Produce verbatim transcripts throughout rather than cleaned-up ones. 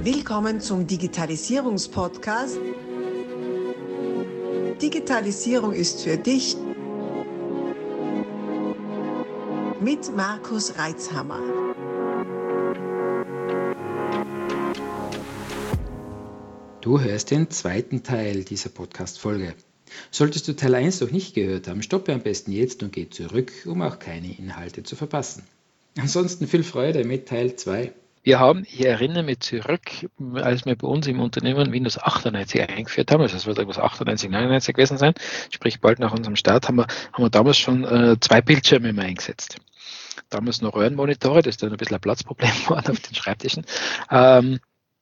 Willkommen zum Digitalisierungspodcast. Digitalisierung ist für dich mit Markus Reitzhammer. Du hörst den zweiten Teil dieser Podcast-Folge. Solltest du Teil eins noch nicht gehört haben, stoppe am besten jetzt und geh zurück, um auch keine Inhalte zu verpassen. Ansonsten viel Freude mit Teil zwei. Wir haben, ich erinnere mich zurück, als wir bei uns im Unternehmen Windows achtundneunzig eingeführt haben, also es wird irgendwas achtundneunzig, neunundneunzig gewesen sein, sprich bald nach unserem Start, haben wir, haben wir damals schon äh, zwei Bildschirme immer eingesetzt. Damals noch Röhrenmonitore, das ist dann ein bisschen ein Platzproblem geworden auf den Schreibtischen. Ähm,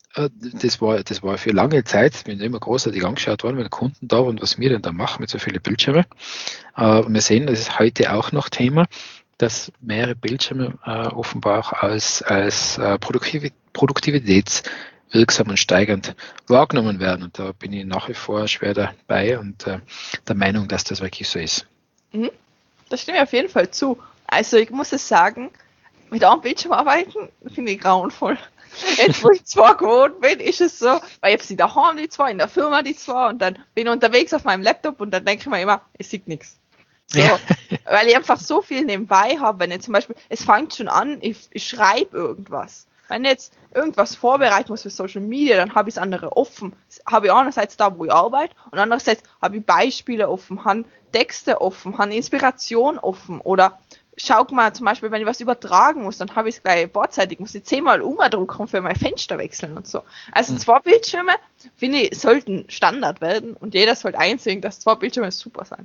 das war, das war für lange Zeit, bin immer großartig angeschaut worden, wenn Kunden da waren, was wir denn da machen mit so vielen Bildschirmen. Äh, wir sehen, das ist heute auch noch Thema, dass mehrere Bildschirme äh, offenbar auch als, als äh, Produktiv- produktivitätswirksam und steigernd wahrgenommen werden. Und da bin ich nach wie vor schwer dabei und äh, der Meinung, dass das wirklich so ist. Mhm. Das stimme ich auf jeden Fall zu. Also ich muss es sagen, mit einem Bildschirm arbeiten, finde ich grauenvoll. Jetzt, wo ich zwar gewohnt bin, ist es so, weil ich habe sie daheim die zwei, in der Firma die zwei und dann bin ich unterwegs auf meinem Laptop und dann denke ich mir immer, ich sehe nichts. So, ja. Weil ich einfach so viel nebenbei habe, wenn ich zum Beispiel, es fängt schon an, ich, ich schreibe irgendwas. Wenn ich jetzt irgendwas vorbereiten muss für Social Media, dann habe ich das andere offen. Habe ich einerseits da, wo ich arbeite und andererseits habe ich Beispiele offen, habe Texte offen, habe Inspiration offen oder schau mal zum Beispiel, wenn ich was übertragen muss, dann habe ich es gleich vorzeitig, muss ich zehnmal umdrucken für mein Fenster wechseln und so. Also zwei Bildschirme, finde ich, sollten Standard werden und jeder sollte einsehen, dass zwei Bildschirme super sein.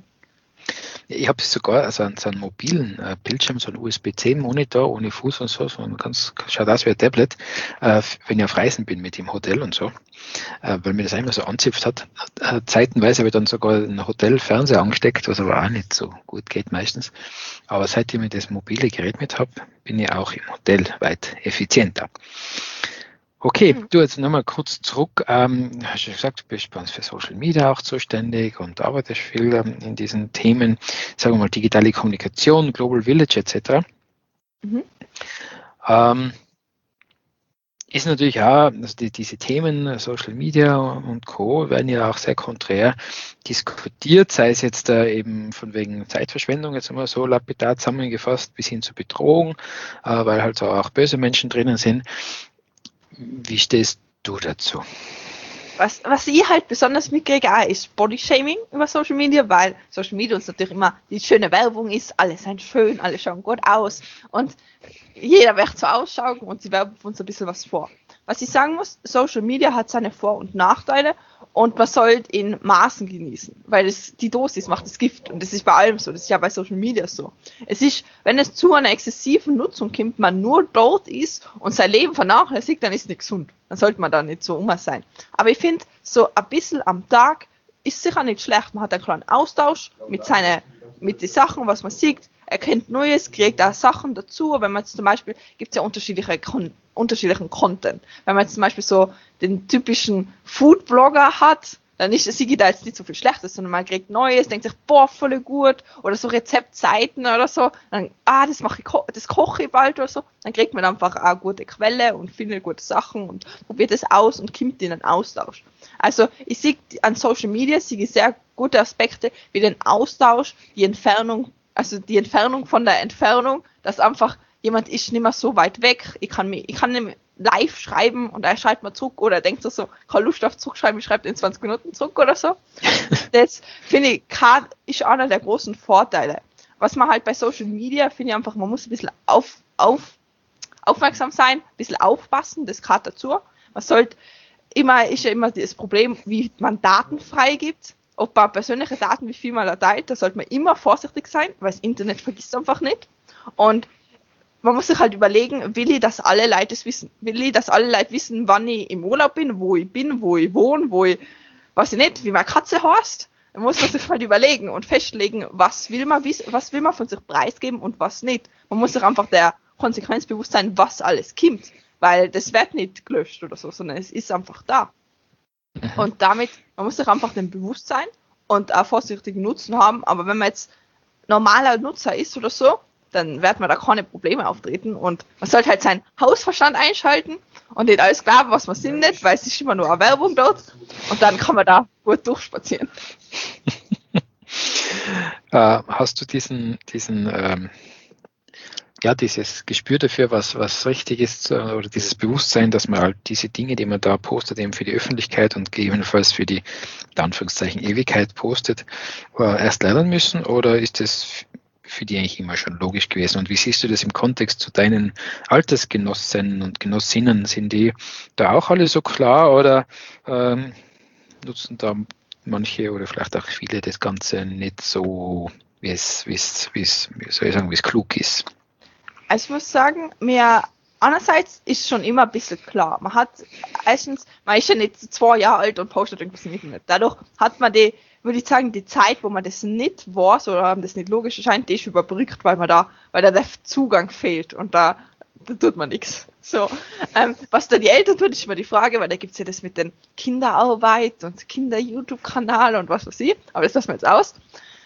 Ich habe sogar also einen, so einen mobilen äh, Bildschirm, so einen U S B C Monitor ohne Fuß und so, so ein ganz, schaut aus wie ein Tablet, äh, wenn ich auf Reisen bin mit dem Hotel und so, äh, weil mir das einmal so anzipft hat. Äh, zeitenweise habe ich dann sogar einen Hotelfernseher angesteckt, was aber auch nicht so gut geht meistens. Aber seitdem ich das mobile Gerät mit habe, bin ich auch im Hotel weit effizienter. Okay, du jetzt nochmal kurz zurück. Ähm, hast du gesagt, du bist bei uns für Social Media auch zuständig und arbeitest viel ähm, in diesen Themen, sagen wir mal digitale Kommunikation, Global Village et cetera. Mhm. Ähm, ist natürlich auch, also die, diese Themen Social Media und Co. werden ja auch sehr konträr diskutiert, sei es jetzt äh, eben von wegen Zeitverschwendung, jetzt einmal so lapidar zusammengefasst, bis hin zur Bedrohung, äh, weil halt auch böse Menschen drinnen sind. Wie stehst du dazu? Was, was ich halt besonders mitkriege, auch ist Bodyshaming über Social Media, weil Social Media uns natürlich immer die schöne Werbung ist, alle sind schön, alle schauen gut aus und jeder wird so ausschauen und sie werben uns ein bisschen was vor. Was ich sagen muss, Social Media hat seine Vor- und Nachteile und man sollte in Maßen genießen, weil es, die Dosis macht das Gift und das ist bei allem so, das ist ja bei Social Media so. Es ist, wenn es zu einer exzessiven Nutzung kommt, man nur dort ist und sein Leben vernachlässigt, dann ist es nicht gesund. Dann sollte man da nicht so immer sein. Aber ich finde, so ein bisschen am Tag ist sicher nicht schlecht. Man hat einen kleinen Austausch mit seinen, mit den Sachen, was man sieht. Er kennt Neues, kriegt auch Sachen dazu. Wenn man jetzt zum Beispiel, gibt es ja unterschiedliche, unterschiedlichen Content. Wenn man jetzt zum Beispiel so den typischen Food-Blogger hat, dann ist es da jetzt nicht so viel Schlechtes, sondern man kriegt Neues, denkt sich, boah, voll gut, oder so Rezeptseiten oder so, dann, ah, das mache ich, das koche ich bald oder so, dann kriegt man einfach eine gute Quelle und findet gute Sachen und probiert es aus und kommt in einen Austausch. Also, ich sehe an Social Media, sehe ich sehr gute Aspekte, wie den Austausch, die Entfernung, also die Entfernung von der Entfernung, dass einfach jemand ist nicht mehr so weit weg, ich kann mich, ich kann nicht live schreiben und er schreibt mal zurück oder er denkt so, so, keine Lust auf zurückschreiben, ich schreibe in zwanzig Minuten zurück oder so. Das finde ich, ist einer der großen Vorteile. Was man halt bei Social Media, finde ich einfach, man muss ein bisschen auf, auf, aufmerksam sein, ein bisschen aufpassen, das gehört dazu. Man sollte immer, ist ja immer das Problem, wie man Daten freigibt, ob man persönliche Daten, wie viel man da teilt, da sollte man immer vorsichtig sein, weil das Internet vergisst einfach nicht. Und man muss sich halt überlegen, will ich, dass alle Leute es wissen? Will ich, dass alle Leute wissen, wann ich im Urlaub bin, wo ich bin, wo ich wohne, wo ich, weiß ich nicht, wie meine Katze heißt? Dann muss man sich halt überlegen und festlegen, was will man wissen, was will man von sich preisgeben und was nicht. Man muss sich einfach der Konsequenz bewusst sein, was alles kommt, weil das wird nicht gelöscht oder so, sondern es ist einfach da. Mhm. Und damit, man muss sich einfach dem bewusst sein und auch vorsichtigen Nutzen haben, aber wenn man jetzt normaler Nutzer ist oder so, dann wird man da keine Probleme auftreten und man sollte halt seinen Hausverstand einschalten und nicht alles glauben, was man sind nicht, weil es ist immer nur eine Werbung dort und dann kann man da gut durchspazieren. äh, hast du diesen, diesen ähm, ja, dieses Gespür dafür, was, was richtig ist, oder dieses Bewusstsein, dass man halt diese Dinge, die man da postet, eben für die Öffentlichkeit und gegebenenfalls für die, in Anführungszeichen, Ewigkeit postet, äh, erst lernen müssen, oder ist das für die eigentlich immer schon logisch gewesen? Und wie siehst du das im Kontext zu deinen Altersgenossinnen und Genossinnen? Sind die da auch alle so klar, oder ähm, nutzen da manche oder vielleicht auch viele das Ganze nicht so, wie es, wie es, wie es, wie soll ich sagen, wie es klug ist? Also ich muss sagen, mir einerseits ist schon immer ein bisschen klar. Man hat erstens, man ist ja nicht zwei Jahre alt und postet irgendwas im Internet. Dadurch hat man die, würde ich sagen, die Zeit, wo man das nicht weiß oder das nicht logisch erscheint, die ist überbrückt, weil man da, weil da der Zugang fehlt und da, da tut man nichts. So, ähm, was da die Eltern tun, ist immer die Frage, weil da gibt es ja das mit den Kinderarbeit und Kinder-YouTube-Kanal und was weiß ich, aber das lassen wir jetzt aus.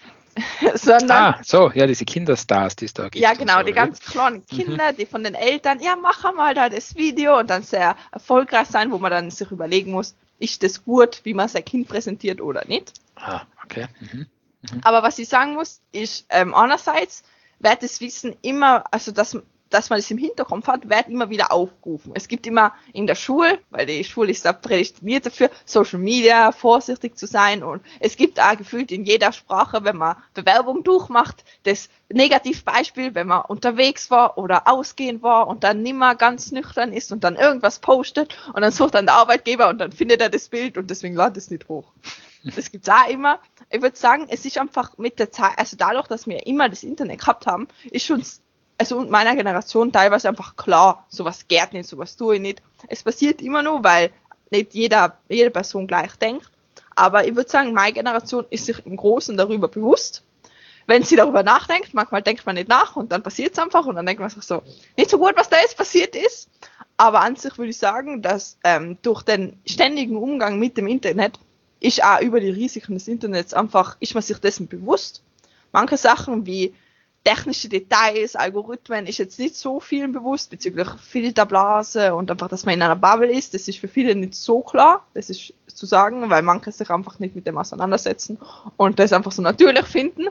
Sondern, ah, so, ja, diese Kinderstars, die es da gibt. Ja, genau, so, die ganz kleinen Kinder, mhm. die von den Eltern, ja, mach mal da das Video und dann sehr erfolgreich sein, wo man dann sich überlegen muss, ist das gut, wie man sein Kind präsentiert oder nicht. Ah, okay. Mhm. Mhm. Aber was ich sagen muss, ist, ähm, einerseits wird das Wissen immer, also dass, dass man es im Hinterkopf hat, wird immer wieder aufgerufen. Es gibt immer in der Schule, weil die Schule ist da prädestiniert dafür, Social Media, vorsichtig zu sein, und es gibt auch gefühlt in jeder Sprache, wenn man Bewerbung durchmacht, das Negativbeispiel, wenn man unterwegs war oder ausgehen war und dann nimmer ganz nüchtern ist und dann irgendwas postet und dann sucht dann der Arbeitgeber und dann findet er das Bild und deswegen ladet es nicht hoch. Das gibt's auch immer. Ich würde sagen, es ist einfach mit der Zeit, also dadurch, dass wir immer das Internet gehabt haben, ist schon, also und meiner Generation teilweise einfach klar, sowas geht nicht, sowas tue ich nicht. Es passiert immer nur, weil nicht jeder, jede Person gleich denkt. Aber ich würde sagen, meine Generation ist sich im Großen darüber bewusst. Wenn sie darüber nachdenkt, manchmal denkt man nicht nach und dann passiert es einfach und dann denkt man sich so, nicht so gut, was da jetzt passiert ist. Aber an sich würde ich sagen, dass ähm, durch den ständigen Umgang mit dem Internet ist auch über die Risiken des Internets einfach, ist man sich dessen bewusst. Manche Sachen wie technische Details, Algorithmen ist jetzt nicht so vielen bewusst, bezüglich Filterblase und einfach, dass man in einer Bubble ist, das ist für viele nicht so klar, das ist zu sagen, weil manche sich einfach nicht mit dem auseinandersetzen und das einfach so natürlich finden.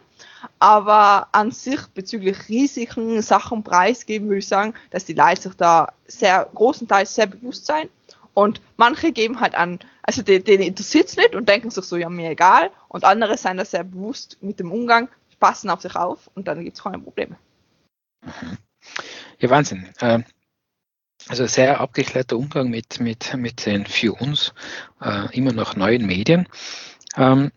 Aber an sich bezüglich Risiken, Sachen preisgeben, würde ich sagen, dass die Leute sich da sehr großenteils sehr bewusst sein. Und manche geben halt an, also denen interessiert es nicht und denken sich so, ja, mir egal. Und andere sind da sehr bewusst mit dem Umgang, passen auf sich auf und dann gibt es keine Probleme. Ja, Wahnsinn. Also sehr abgeklärter Umgang mit, mit, mit den für uns äh, immer noch neuen Medien. Ähm,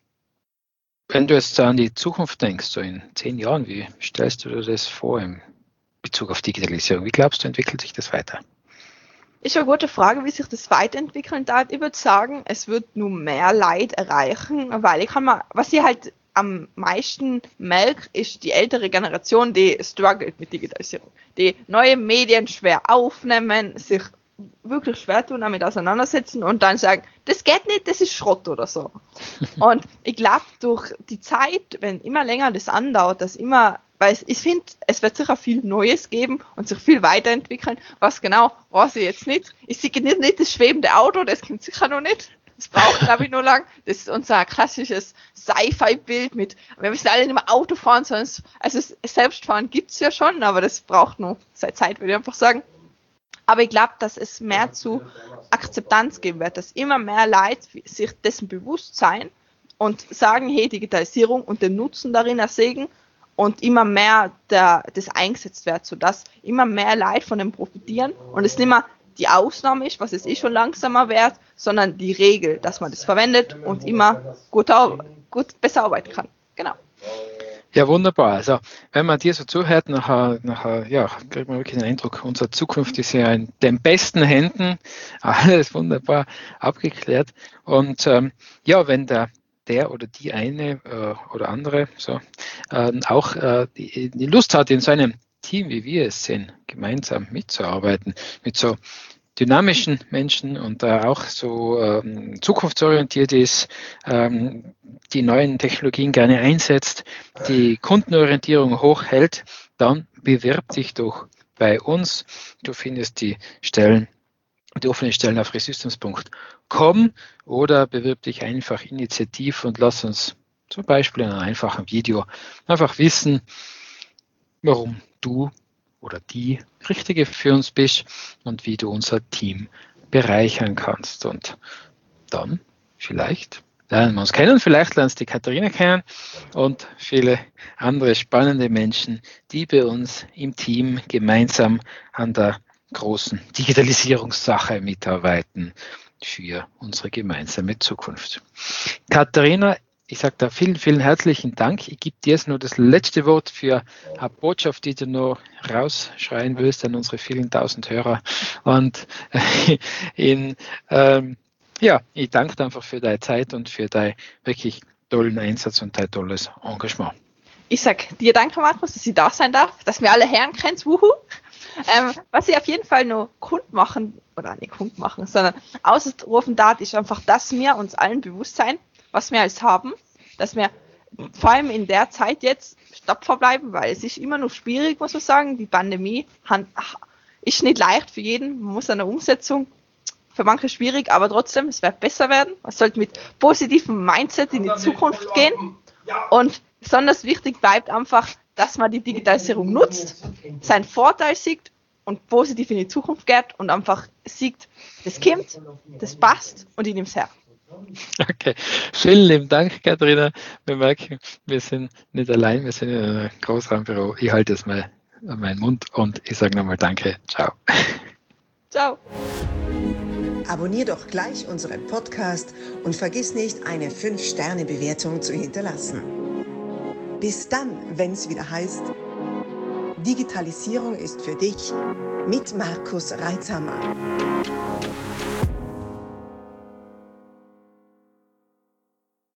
wenn du jetzt an die Zukunft denkst, so in zehn Jahren, wie stellst du dir das vor in Bezug auf Digitalisierung? Wie glaubst du, entwickelt sich das weiter? Ist eine gute Frage, wie sich das weiterentwickeln darf. Ich würde sagen, es wird nur mehr Leid erreichen, weil ich kann mal, was ich halt am meisten merke, ist die ältere Generation, die struggelt mit Digitalisierung. Die neue Medien schwer aufnehmen, sich wirklich schwer tun, damit auseinandersetzen und dann sagen, das geht nicht, das ist Schrott oder so. Und ich glaube, durch die Zeit, wenn immer länger das andauert, dass immer, weil ich finde, es wird sicher viel Neues geben und sich viel weiterentwickeln. Was genau, weiß ich jetzt nicht. Ich sehe nicht, nicht das schwebende Auto, das kommt sicher noch nicht. Das braucht, glaube ich, nur lang. Das ist unser klassisches Sci-Fi-Bild mit, wir müssen alle nicht mehr Auto fahren, sondern es, also Selbstfahren gibt's ja schon, aber das braucht noch seit Zeit, würde ich einfach sagen. Aber ich glaube, dass es mehr zu Akzeptanz geben wird, dass immer mehr Leute sich dessen bewusst sein und sagen, hey, Digitalisierung und den Nutzen darin ersehen und immer mehr der, das eingesetzt wird, sodass immer mehr Leute von dem profitieren und es nicht mehr die Ausnahme ist, was es eh schon langsamer wird, sondern die Regel, dass man das verwendet und immer gut, gut besser arbeiten kann. Genau. Ja, wunderbar. Also, wenn man dir so zuhört, nachher, nachher ja, kriegt man wirklich den Eindruck, unsere Zukunft ist ja in den besten Händen. Alles wunderbar abgeklärt. Und ähm, ja, wenn der der oder die eine äh, oder andere so äh, auch äh, die, die Lust hat, in so einem Team, wie wir es sind, gemeinsam mitzuarbeiten, mit so dynamischen Menschen und äh, auch so ähm, zukunftsorientiert ist, ähm, die neuen Technologien gerne einsetzt, die Kundenorientierung hochhält, dann bewirb dich doch bei uns. Du findest die Stellen die offenen Stellen auf resystems punkt com oder bewirb dich einfach initiativ und lass uns zum Beispiel in einem einfachen Video einfach wissen, warum du oder die Richtige für uns bist und wie du unser Team bereichern kannst. Und dann vielleicht lernen wir uns kennen, vielleicht lernst du die Katharina kennen und viele andere spannende Menschen, die bei uns im Team gemeinsam an der großen Digitalisierungssache mitarbeiten für unsere gemeinsame Zukunft. Katharina, ich sage da vielen, vielen herzlichen Dank. Ich gebe dir jetzt nur das letzte Wort für eine Botschaft, die du noch rausschreien willst an unsere vielen tausend Hörer. Und in, ähm, ja, ich danke dir einfach für deine Zeit und für deinen wirklich tollen Einsatz und dein tolles Engagement. Ich sage dir danke, Markus, dass ich da sein darf, dass wir alle hören können. Wuhu. Ähm, was ich auf jeden Fall noch kund machen, oder nicht kund machen, sondern ausrufen darf, ist einfach, dass wir uns allen bewusst sein, was wir alles haben, dass wir vor allem in der Zeit jetzt tapfer bleiben, weil es ist immer noch schwierig, muss man sagen. Die Pandemie ist nicht leicht für jeden, man muss eine Umsetzung, für manche schwierig, aber trotzdem, es wird besser werden. Man sollte mit positivem Mindset in die Zukunft gehen und besonders wichtig bleibt einfach, dass man die Digitalisierung nutzt, seinen Vorteil sieht und positiv in die Zukunft geht und einfach sieht, das kommt, das passt und ich nehme es her. Okay, vielen lieben Dank, Katharina. Wir merken, wir sind nicht allein, wir sind in einem Großraumbüro. Ich halte jetzt mal meinen Mund und ich sage nochmal Danke. Ciao. Ciao. Abonnier doch gleich unseren Podcast und vergiss nicht, eine fünf Sterne Bewertung zu hinterlassen. Bis dann, wenn es wieder heißt, Digitalisierung ist für dich mit Markus Reitzhammer.